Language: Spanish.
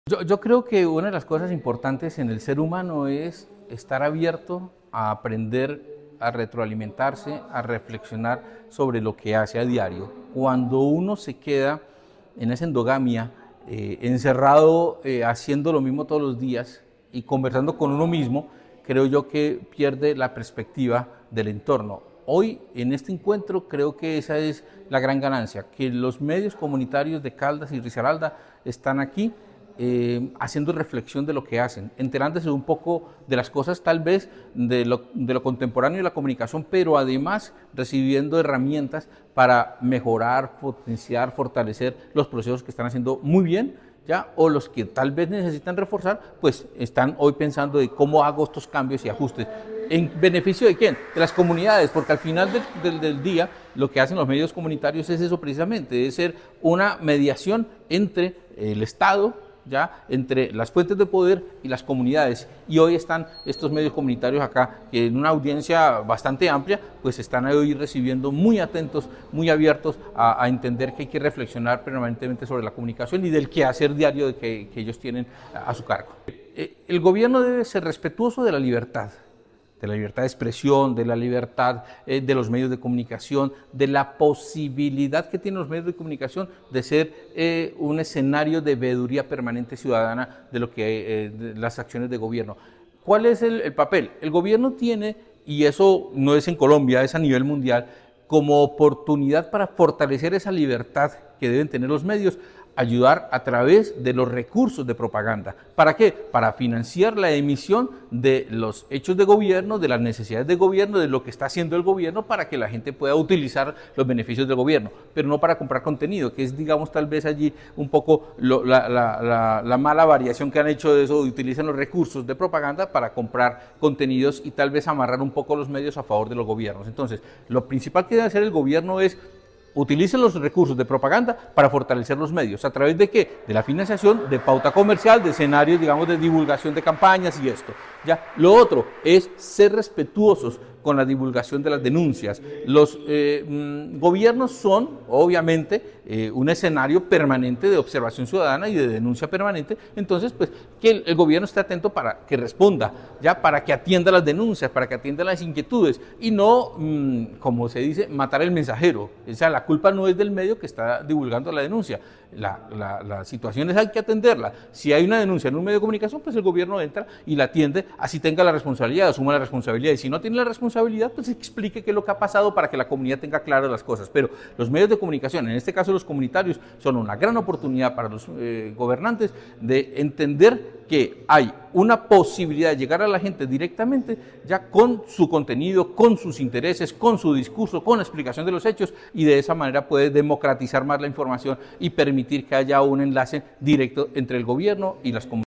Yo creo que una de las cosas importantes en el ser humano es estar abierto a aprender, a retroalimentarse, a reflexionar sobre lo que hace a diario. Cuando uno se queda en esa endogamia, encerrado haciendo lo mismo todos los días y conversando con uno mismo, creo yo que pierde la perspectiva del entorno. Hoy, en este encuentro, creo que esa es la gran ganancia, que los medios comunitarios de Caldas y Risaralda están aquí haciendo reflexión de lo que hacen, enterándose un poco de las cosas tal vez de lo contemporáneo de la comunicación, pero además recibiendo herramientas para mejorar, potenciar, fortalecer los procesos que están haciendo muy bien, ¿ya? O los que tal vez necesitan reforzar, pues están hoy pensando de cómo hago estos cambios y ajustes. ¿En beneficio de quién? De las comunidades, porque al final del día lo que hacen los medios comunitarios es eso precisamente, es ser una mediación entre el Estado, ya entre las fuentes de poder y las comunidades, y hoy están estos medios comunitarios acá que en una audiencia bastante amplia pues están hoy recibiendo muy atentos, muy abiertos a entender que hay que reflexionar permanentemente sobre la comunicación y del quehacer diario que ellos tienen a su cargo. El gobierno debe ser respetuoso de la libertad de expresión, de la libertad de los medios de comunicación, de la posibilidad que tienen los medios de comunicación de ser un escenario de veeduría permanente ciudadana de lo que de las acciones de gobierno. ¿Cuál es el papel? El gobierno tiene, y eso no es en Colombia, es a nivel mundial, como oportunidad para fortalecer esa libertad que deben tener los medios, ayudar a través de los recursos de propaganda. ¿Para qué? Para financiar la emisión de los hechos de gobierno, de las necesidades de gobierno, de lo que está haciendo el gobierno para que la gente pueda utilizar los beneficios del gobierno, pero no para comprar contenido, que es, digamos, tal vez allí un poco la mala variación que han hecho de eso, utilizan los recursos de propaganda para comprar contenidos y tal vez amarrar un poco los medios a favor de los gobiernos. Entonces, lo principal que debe hacer el gobierno es utilicen los recursos de propaganda para fortalecer los medios. ¿A través de qué? De la financiación, de pauta comercial, de escenarios, digamos, de divulgación de campañas y esto. ¿Ya? Lo otro es ser respetuosos con la divulgación de las denuncias. Los gobiernos son, obviamente, un escenario permanente de observación ciudadana y de denuncia permanente, entonces, pues, que el gobierno esté atento para que responda, ya, para que atienda las denuncias, para que atienda las inquietudes, y no, como se dice, matar el mensajero. O sea, la culpa no es del medio que está divulgando la denuncia. La situación es hay que atenderla. Si hay una denuncia en un medio de comunicación, pues el gobierno entra y la atiende, así tenga la responsabilidad, asuma la responsabilidad, y si no tiene la responsabilidad, pues explique qué es lo que ha pasado para que la comunidad tenga claras las cosas. Pero los medios de comunicación, en este caso los comunitarios, son una gran oportunidad para los gobernantes de entender que hay una posibilidad de llegar a la gente directamente, ya con su contenido, con sus intereses, con su discurso, con la explicación de los hechos, y de esa manera puede democratizar más la información y permitir que haya un enlace directo entre el gobierno y las comunidades.